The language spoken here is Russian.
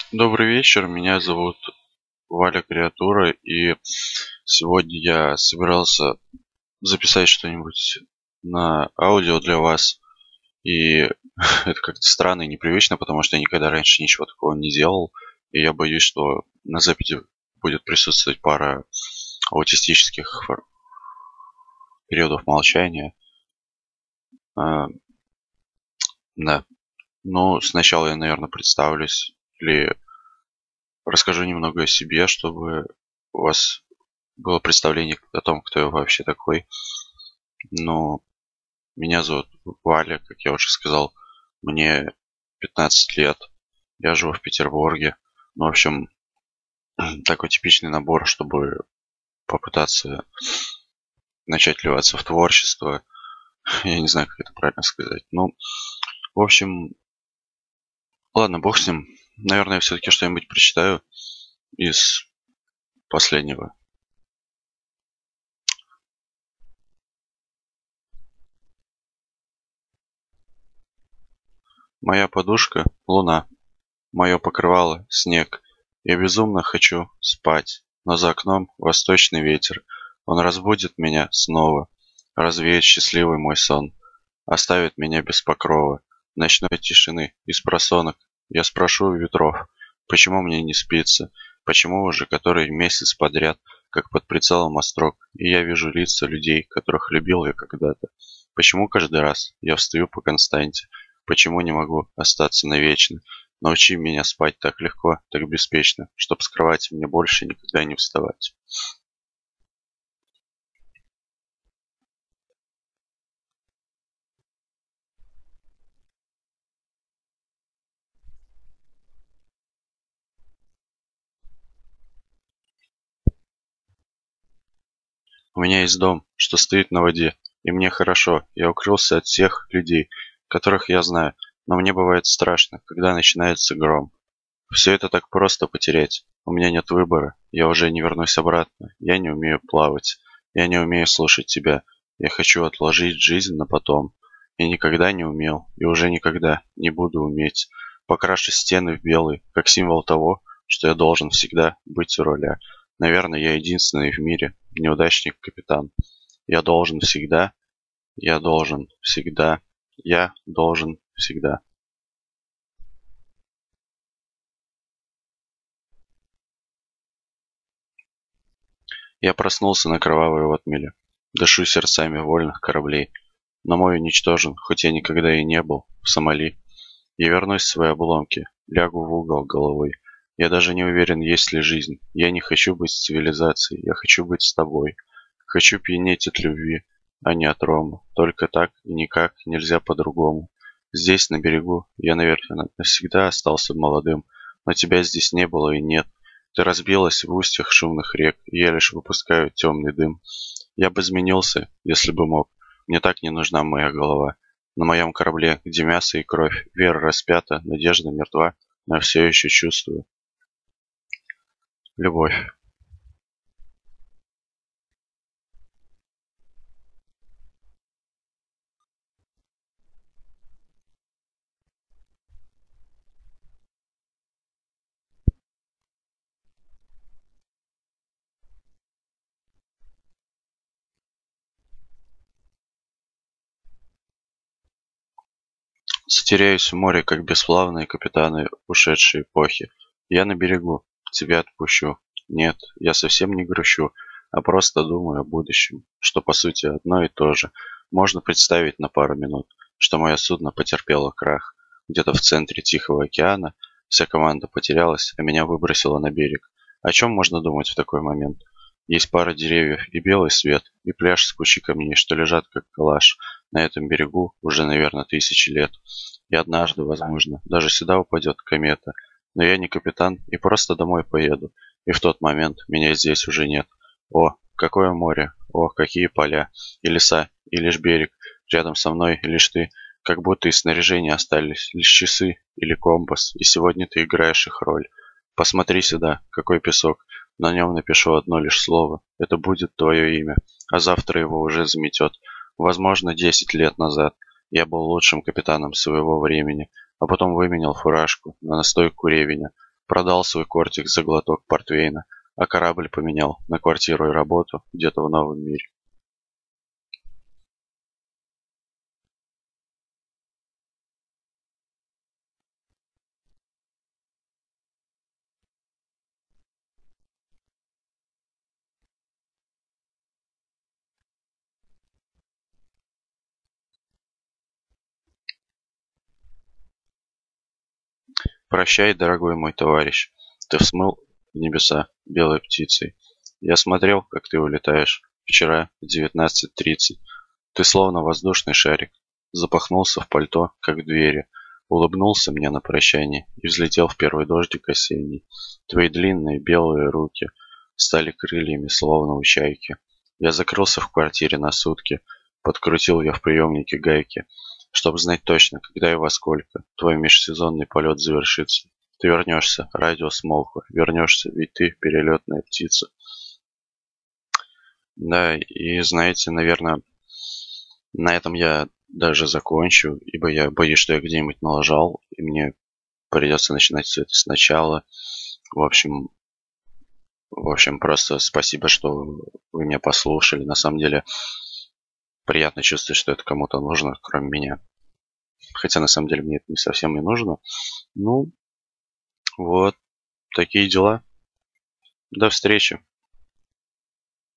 Добрый вечер, меня зовут Валя Креатура, и сегодня я собирался записать что-нибудь на аудио для вас. И это как-то странно и непривычно, потому что я никогда раньше ничего такого не делал. И я боюсь, что на записи будет присутствовать пара аутистических периодов молчания. А, да. Ну, сначала я, наверное, представлюсь или расскажу немного о себе, чтобы у вас было представление о том, кто я вообще такой. Ну, меня зовут Валя, как я уже сказал. Мне 15 лет. Я живу в Петербурге. Ну, в общем, такой типичный набор, чтобы попытаться начать вливаться в творчество. Я не знаю, как это правильно сказать. Ну, в общем, ладно, бог с ним. Наверное, я все-таки что-нибудь прочитаю из последнего. Моя подушка — луна. Мое покрывало — снег. Я безумно хочу спать, но за окном восточный ветер. Он разбудит меня снова, развеет счастливый мой сон, оставит меня без покрова, ночной тишины и спросонок. Я спрошу у ветров, почему мне не спится, почему уже который месяц подряд, как под прицелом острог, и я вижу лица людей, которых любил я когда-то. Почему каждый раз я встаю по константе, почему не могу остаться навечно. Научи меня спать так легко, так беспечно, чтоб с кровати мне больше никогда не вставать. У меня есть дом, что стоит на воде, и мне хорошо. Я укрылся от всех людей, которых я знаю, но мне бывает страшно, когда начинается гром. Все это так просто потерять. У меня нет выбора. Я уже не вернусь обратно. Я не умею плавать. Я не умею слушать тебя. Я хочу отложить жизнь на потом. Я никогда не умел и уже никогда не буду уметь. Покрашу стены в белый, как символ того, что я должен всегда быть у руля. Наверное, я единственный в мире неудачник-капитан. Я должен всегда, я должен всегда, я должен всегда. Я проснулся на кровавой отмеле. Дышу сердцами вольных кораблей. Но мой уничтожен, хоть я никогда и не был в Сомали. Я вернусь в свои обломки, лягу в угол головой. Я даже не уверен, есть ли жизнь. Я не хочу быть с цивилизацией, я хочу быть с тобой. Хочу пьянеть от любви, а не от рома. Только так и никак нельзя по-другому. Здесь, на берегу, я, наверное, навсегда остался молодым, но тебя здесь не было и нет. Ты разбилась в устьях шумных рек, и я лишь выпускаю темный дым. Я бы изменился, если бы мог. Мне так не нужна моя голова. На моем корабле, где мясо и кровь, вера распята, надежда мертва, но я все еще чувствую любовь. Затеряюсь в море, как бесславные капитаны ушедшей эпохи. Я на берегу, тебя отпущу. Нет, я совсем не грущу, а просто думаю о будущем, что по сути одно и то же. Можно представить на пару минут, что мое судно потерпело крах. Где-то в центре Тихого океана вся команда потерялась, а меня выбросило на берег. О чем можно думать в такой момент? Есть пара деревьев и белый свет, и пляж с кучей камней, что лежат как коллаж на этом берегу уже, наверное, тысячи лет. И однажды, возможно, даже сюда упадет комета. Но я не капитан и просто домой поеду. И в тот момент меня здесь уже нет. О, какое море! О, какие поля! И леса, и лишь берег. Рядом со мной лишь ты. Как будто из снаряжения остались лишь часы или компас. И сегодня ты играешь их роль. Посмотри сюда, какой песок. На нем напишу одно лишь слово. Это будет твое имя. А завтра его уже заметет. Возможно, 10 лет назад. Я был лучшим капитаном своего времени, а потом выменял фуражку на настойку ревеня. Продал свой кортик за глоток портвейна, а корабль поменял на квартиру и работу где-то в новом мире. Прощай, дорогой мой товарищ, ты взмыл в небеса белой птицей. Я смотрел, как ты улетаешь. Вчера в 19:30 ты словно воздушный шарик. Запахнулся в пальто, как в двери. Улыбнулся мне на прощание и взлетел в первый дождик осенний. Твои длинные белые руки стали крыльями, словно у чайки. Я закрылся в квартире на сутки. Подкрутил я в приемнике гайки, чтобы знать точно, когда и во сколько твой межсезонный полет завершится. Ты вернешься, радио смолкло. Вернешься, ведь ты перелетная птица. Да, и знаете, наверное, на этом я даже закончу, ибо я боюсь, что я где-нибудь налажал, и мне придется начинать все это сначала. В общем, просто спасибо, что вы меня послушали. На самом деле, приятно чувствовать, что это кому-то нужно, кроме меня. Хотя, на самом деле, мне это не совсем и нужно. Ну, вот, такие дела. До встречи.